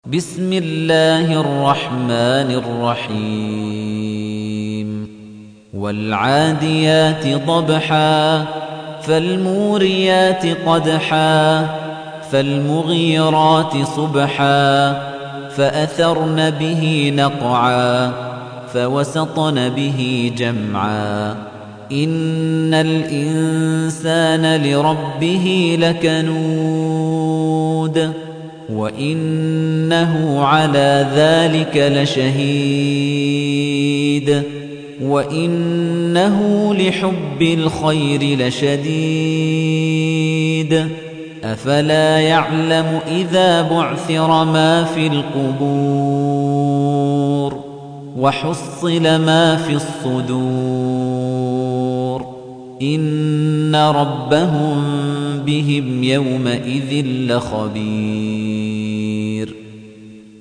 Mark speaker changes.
Speaker 1: بسم الله الرحمن الرحيم والعاديات ضبحا فالموريات قدحا فالمغيرات صبحا فأثرن به نقعا فوسطن به جمعا إن الإنسان لربه لكنود وإنه على ذلك لشهيد وإنه لحب الخير لشديد أفلا يعلم إذا بعثر ما في القبور وحصل ما في الصدور إن ربهم بهم يومئذ لخبير